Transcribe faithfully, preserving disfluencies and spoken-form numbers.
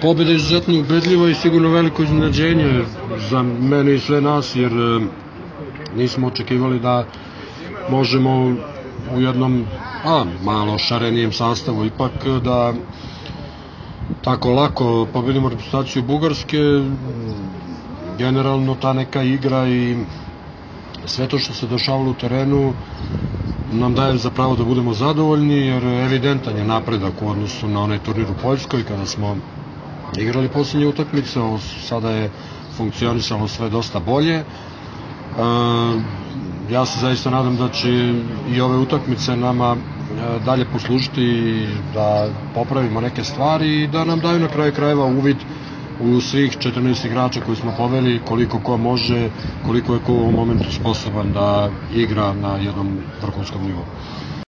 pobjeda je izuzetno ubedljiva i sigurno veliko iznenađenje za mene i sve nas, jer nismo očekivali da možemo u jednom a, malo šarenijem sastavu ipak da tako lako pobedimo reprezentaciju Bugarske. Generalno ta neka igra i sve to što se dešavalo u terenu nam daje za pravo da budemo zadovoljni, jer evidentan je napredak u odnosu na onaj turnir u Poljskoj kada smo igrali poslednje utakmice. Sada je funkcionisalo sve dosta bolje. Ja se zaista nadam da će i ove utakmice nama dalje poslužiti da popravimo neke stvari i da nam daju na kraju krajeva uvid u svih četrnaest igrača koji smo poveli, koliko ko može, koliko je ko u ovom momentu sposoban da igra na jednom vrhunskom nivou.